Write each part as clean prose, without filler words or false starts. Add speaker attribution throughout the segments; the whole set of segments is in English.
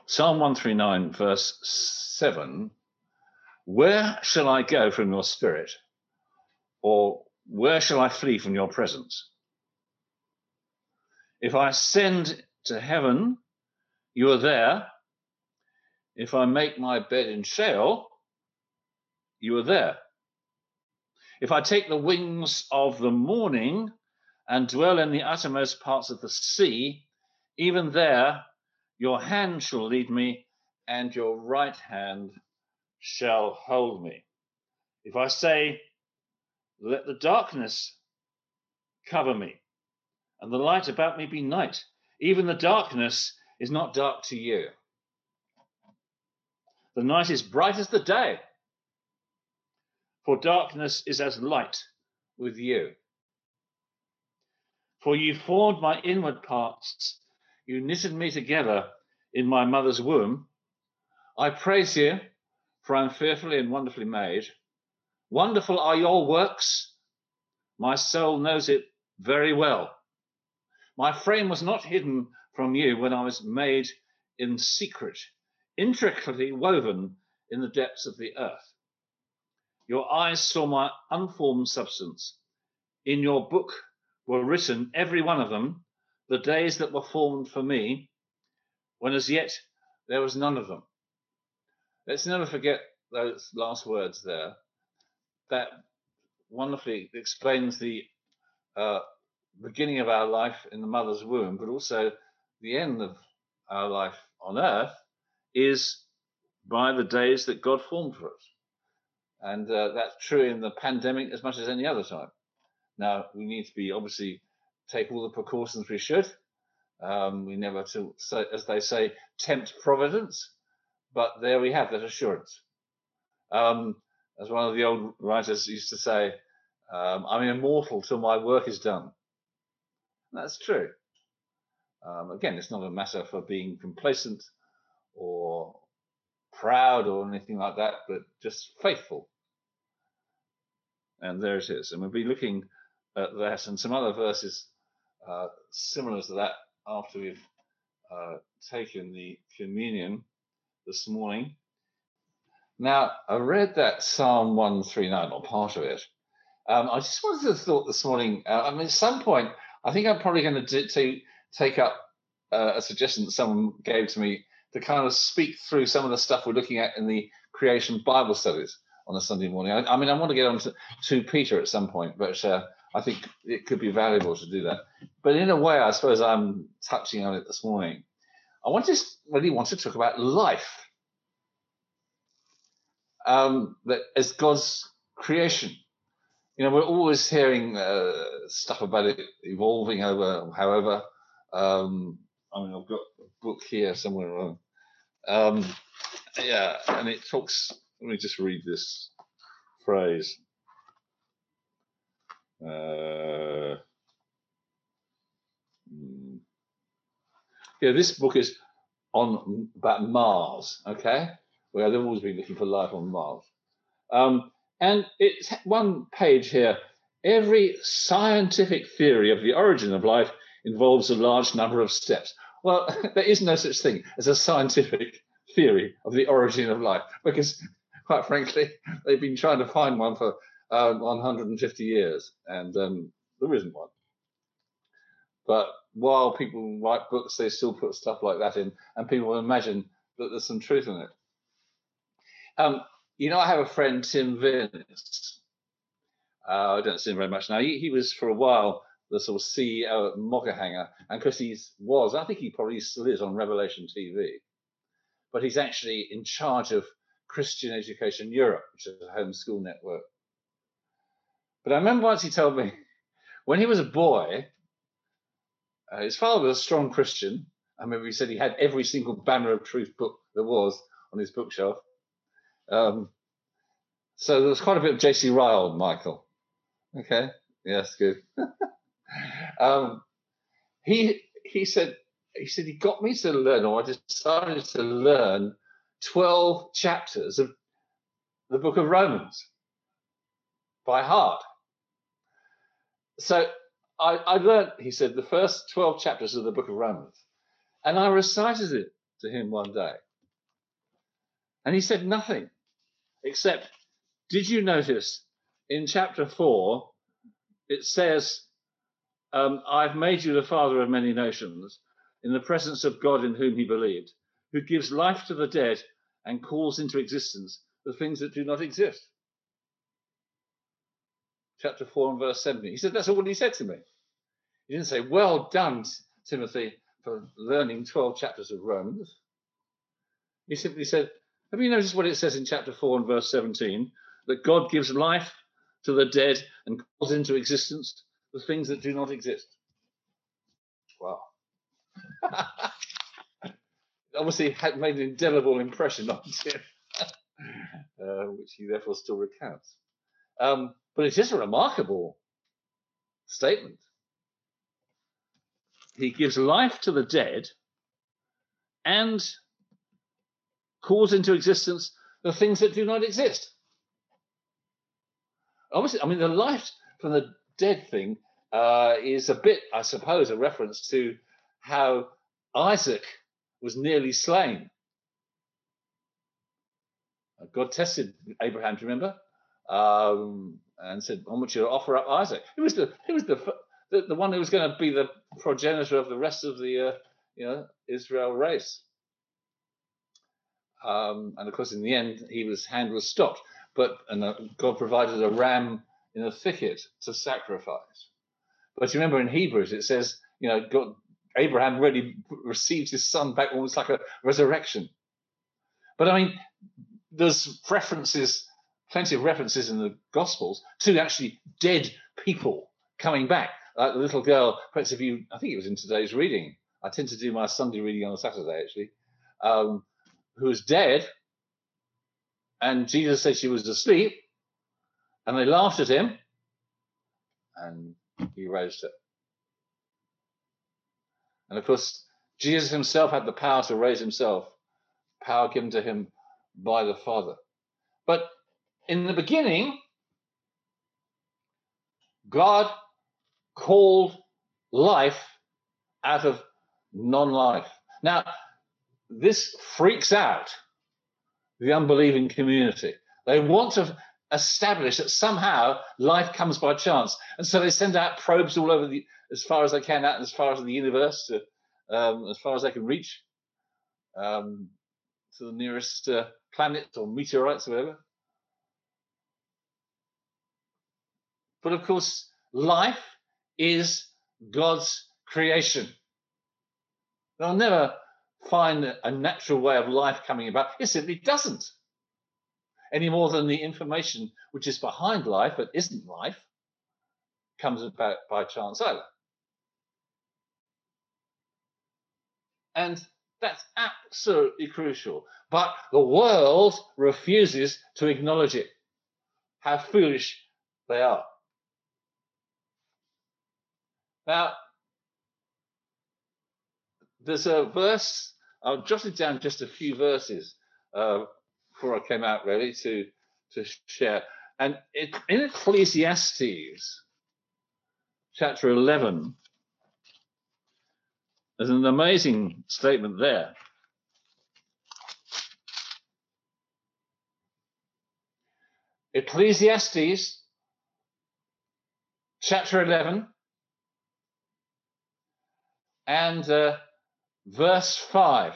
Speaker 1: Psalm 139, verse 7, where shall I go from your spirit? Or where shall I flee from your presence? If I ascend to heaven, you are there. If I make my bed in Sheol, you are there. If I take the wings of the morning and dwell in the uttermost parts of the sea, even there your hand shall lead me, and your right hand shall hold me. If I say, let the darkness cover me, and the light about me be night, even the darkness is not dark to you. The night is bright as the day, for darkness is as light with you. For you formed my inward parts, you knitted me together in my mother's womb. I praise you, for I am fearfully and wonderfully made. Wonderful are your works. My soul knows it very well. My frame was not hidden from you when I was made in secret, intricately woven in the depths of the earth. Your eyes saw my unformed substance. In your book were written, every one of them, the days that were formed for me, when as yet there was none of them. Let's never forget those last words there. That wonderfully explains the beginning of our life in the mother's womb, but also the end of our life on earth is by the days that God formed for us. And that's true in the pandemic as much as any other time. Now, we need to be obviously take all the precautions we should. We never, as they say, tempt providence, but there we have that assurance. As one of the old writers used to say, I'm immortal till my work is done. That's true. Again, it's not a matter for being complacent or proud or anything like that, but just faithful. And there it is. And we'll be looking at that and some other verses similar to that after we've taken the communion this morning. Now, I read that Psalm 139, or part of it. I just wanted to thought this morning, at some point, I think I'm probably going to take up a suggestion that someone gave to me to kind of speak through some of the stuff we're looking at in the creation Bible studies on a Sunday morning. I want to get on to Peter at some point, but I think it could be valuable to do that. But in a way, I suppose I'm touching on it this morning. I really want to talk about life, that as God's creation. We're always hearing stuff about it evolving over, however. I've got a book here somewhere. And it talks. Let me just read this phrase. This book is about Mars. Okay, where they've always been looking for life on Mars. And it's one page here. Every scientific theory of the origin of life involves a large number of steps. Well, there is no such thing as a scientific theory of the origin of life, because, quite frankly, they've been trying to find one for 150 years, and there isn't one. But while people write books, they still put stuff like that in, and people imagine that there's some truth in it. I have a friend, Tim Vince. I don't see him very much now. He was for a while the sort of CEO at Moggerhanger, and because I think he probably still is on Revelation TV, but he's actually in charge of Christian Education Europe, which is a homeschool network. But I remember once he told me, when he was a boy, his father was a strong Christian. I remember he said he had every single Banner of Truth book there was on his bookshelf. So there was quite a bit of J.C. Ryle, Michael. Okay, yes, good. He said he got me to learn, or I decided to learn 12 chapters of the book of Romans by heart. So I learned, he said, the first 12 chapters of the book of Romans, and I recited it to him one day. And he said nothing except, did you notice in chapter 4, it says, I've made you the father of many nations in the presence of God in whom he believed, who gives life to the dead and calls into existence the things that do not exist. Chapter 4 and verse 17. He said, that's all he said to me. He didn't say, well done, Timothy, for learning 12 chapters of Romans. He simply said, have you noticed what it says in chapter 4 and verse 17? That God gives life to the dead and calls into existence the things that do not exist. Wow. Obviously had made an indelible impression on him, which he therefore still recounts. But it's just a remarkable statement. He gives life to the dead and calls into existence the things that do not exist. Obviously, I mean, the life from the dead thing is a bit, I suppose, a reference to how Isaac was nearly slain. God tested Abraham, do you remember? And said, I want you to offer up Isaac. He was the one who was going to be the progenitor of the rest of the Israel race. And of course, in the end, his hand was stopped. And God provided a ram in a thicket to sacrifice. But you remember in Hebrews, it says, Abraham really received his son back almost like a resurrection. But I mean, there's plenty of references in the Gospels to actually dead people coming back. Like the little girl, perhaps I think it was in today's reading. I tend to do my Sunday reading on a Saturday, actually, who was dead. And Jesus said she was asleep. And they laughed at him. And he raised her. And of course, Jesus himself had the power to raise himself, power given to him by the Father. But in the beginning, God called life out of non-life. Now, this freaks out the unbelieving community. They want to establish that somehow life comes by chance. And so they send out probes all over as far as they can, out as far as the universe, as far as they can reach, to the nearest planets or meteorites or whatever. But of course, life is God's creation. They'll never find a natural way of life coming about. It simply doesn't. Any more than the information which is behind life, but isn't life, comes about by chance either. And that's absolutely crucial. But the world refuses to acknowledge it. How foolish they are. Now, there's a verse, I'll jot it down just a few verses before I came out really to share. And in Ecclesiastes, chapter 11, there's an amazing statement there. Ecclesiastes, chapter 11, and verse 5.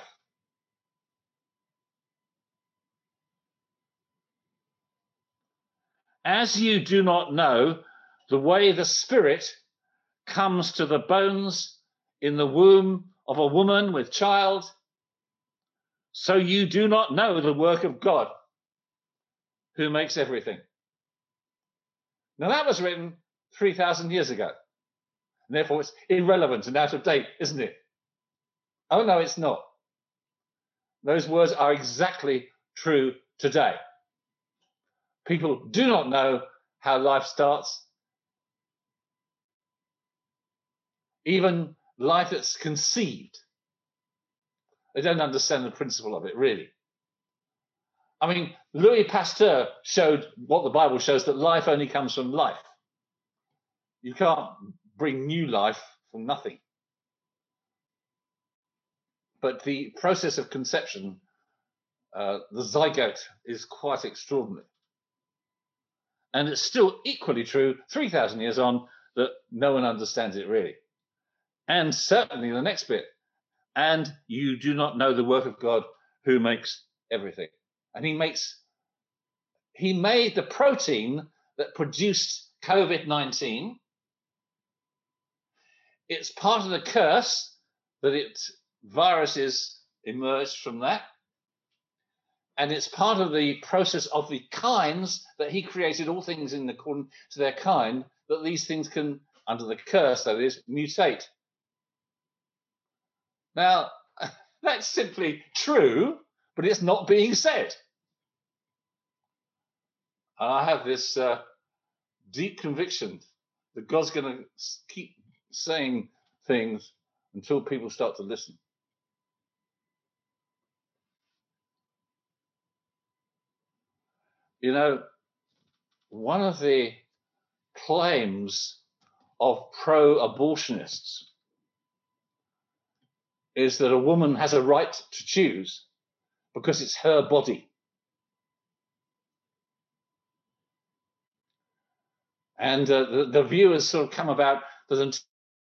Speaker 1: As you do not know the way the Spirit comes to the bones in the womb of a woman with child, so you do not know the work of God, who makes everything. Now that was written 3,000 years ago. And therefore it's irrelevant and out of date, isn't it? Oh no, it's not. Those words are exactly true today. People do not know how life starts. Even life that's conceived. They don't understand the principle of it, really. I mean, Louis Pasteur showed what the Bible shows, that life only comes from life. You can't bring new life from nothing. But the process of conception, the zygote, is quite extraordinary. And it's still equally true 3,000 years on that no one understands it really. And certainly the next bit, and you do not know the work of God who makes everything. And he made the protein that produced COVID-19. It's part of the curse that viruses emerged from that. And it's part of the process of the kinds that he created, all things in accordance to their kind, that these things can, under the curse that is, mutate. Now, that's simply true, but it's not being said. And I have this deep conviction that God's going to keep saying things until people start to listen. You know, one of the claims of pro-abortionists is that a woman has a right to choose because it's her body. And the view has sort of come about that a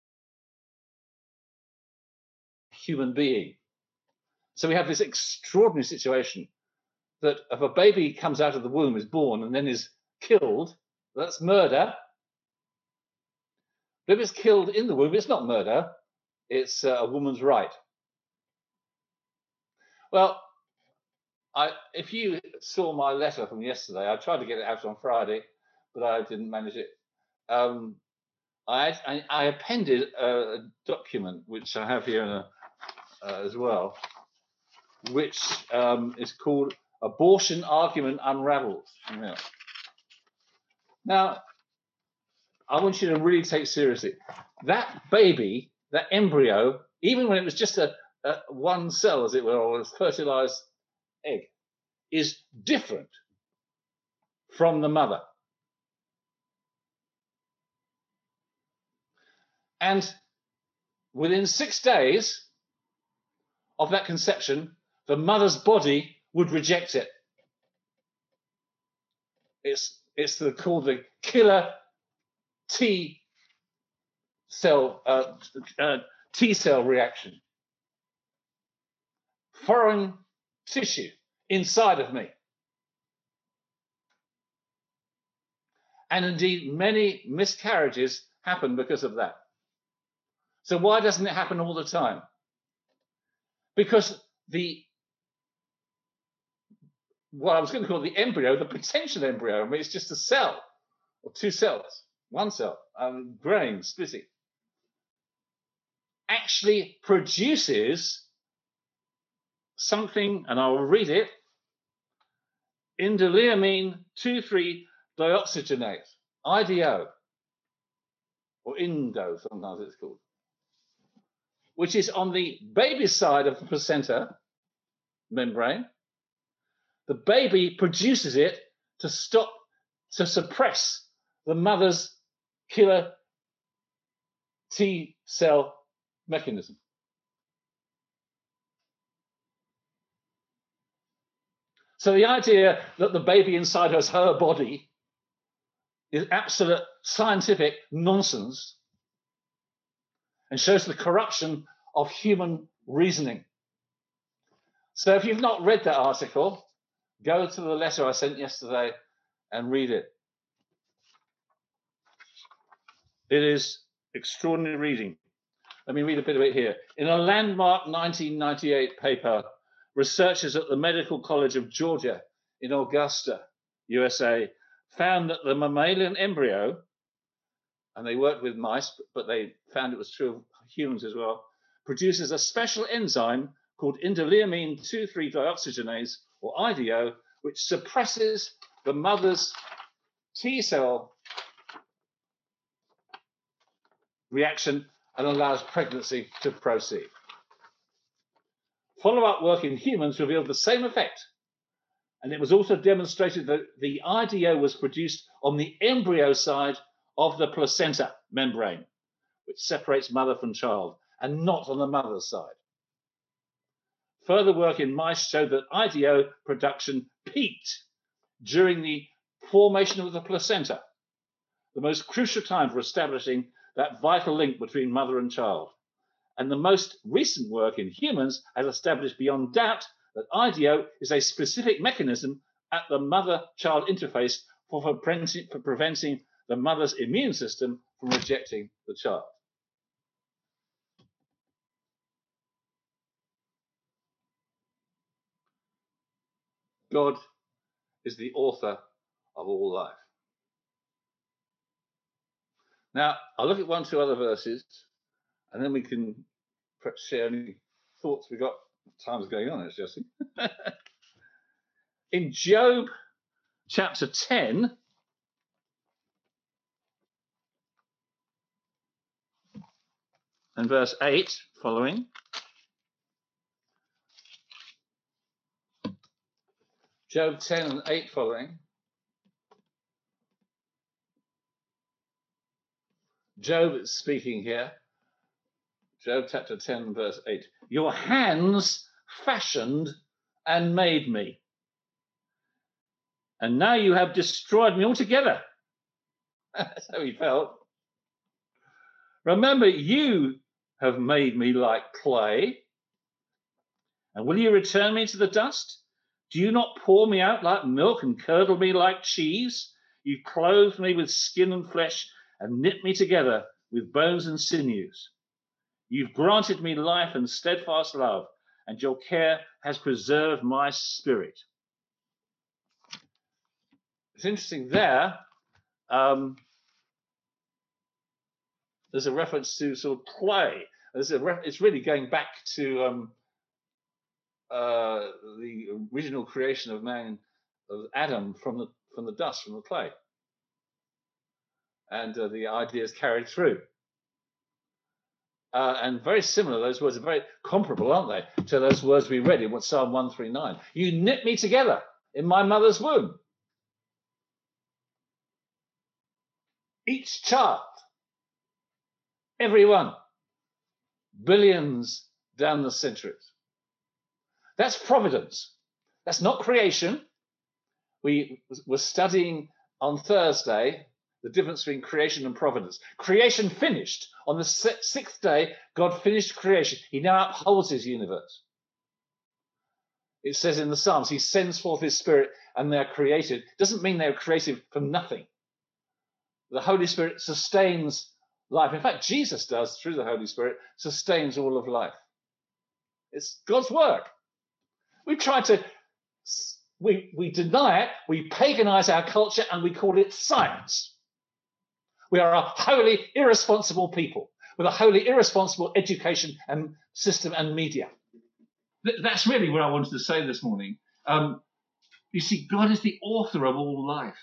Speaker 1: human being. So we have this extraordinary situation that if a baby comes out of the womb, is born, and then is killed, that's murder. But if it's killed in the womb, it's not murder. It's a woman's right. Well, if you saw my letter from yesterday, I tried to get it out on Friday, but I didn't manage it. I appended a document, which I have here as well, which is called Abortion Argument Unraveled. Now, I want you to really take seriously that baby, that embryo, even when it was just a one cell, as it were, or a fertilized egg, is different from the mother. And within 6 days of that conception, the mother's body would reject it. It's called the killer T cell reaction. Foreign tissue inside of me. And indeed, many miscarriages happen because of that. So why doesn't it happen all the time? Because what I was going to call the embryo, the potential embryo, I mean, it's just a cell or two cells, one cell, growing, splitting, actually produces something, and I will read it, indoleamine 2,3-dioxygenase, IDO, or Indo sometimes it's called, which is on the baby side of the placenta membrane. The baby produces it to suppress the mother's killer T cell mechanism. So the idea that the baby inside her body is absolute scientific nonsense and shows the corruption of human reasoning. So if you've not read that article, go to the letter I sent yesterday and read it. It is extraordinary reading. Let me read a bit of it here. In a landmark 1998 paper, researchers at the Medical College of Georgia in Augusta, USA, found that the mammalian embryo, and they worked with mice, but they found it was true of humans as well, produces a special enzyme called indoleamine 2,3-dioxygenase, or IDO, which suppresses the mother's T cell reaction and allows pregnancy to proceed. Follow-up work in humans revealed the same effect, and it was also demonstrated that the IDO was produced on the embryo side of the placenta membrane, which separates mother from child, and not on the mother's side. Further work in mice showed that IDO production peaked during the formation of the placenta, the most crucial time for establishing that vital link between mother and child. And the most recent work in humans has established beyond doubt that IDO is a specific mechanism at the mother-child interface for preventing the mother's immune system from rejecting the child. God is the author of all life. Now, I'll look at 1 or 2 other verses, and then we can perhaps share any thoughts we've got. Time's going on, it's Jesse. In Job chapter 10, and verse 8 following, Job 10 and 8 following, Job is speaking here. Job chapter 10, verse 8. Your hands fashioned and made me, and now you have destroyed me altogether. That's how he felt. Remember, you have made me like clay, and will you return me to the dust? Do you not pour me out like milk and curdle me like cheese? You've clothed me with skin and flesh and knit me together with bones and sinews. You've granted me life and steadfast love, and your care has preserved my spirit. It's interesting there. There's a reference to sort of clay. It's really going back to the original creation of man, of Adam, from the dust, from the clay, and the ideas carried through. And very similar, those words are very comparable, aren't they, to those words we read in Psalm 139. You knit me together in my mother's womb. Each child, everyone, billions down the centuries. That's providence. That's not creation. We were studying on Thursday the difference between creation and providence. Creation finished. On the 6th day, God finished creation. He now upholds his universe. It says in the Psalms, he sends forth his spirit and they're created. Doesn't mean they're created from nothing. The Holy Spirit sustains life. In fact, Jesus does, through the Holy Spirit, sustains all of life. It's God's work. We try to, we deny it, we paganize our culture, and we call it science. We are a wholly irresponsible people with a wholly irresponsible education and system and media. That's really what I wanted to say this morning. You see, God is the author of all life.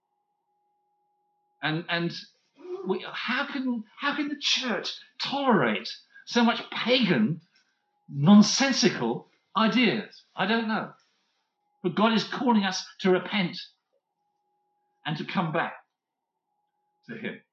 Speaker 1: And how can the church tolerate so much pagan, nonsensical ideas? I don't know. But God is calling us to repent and to come back to him.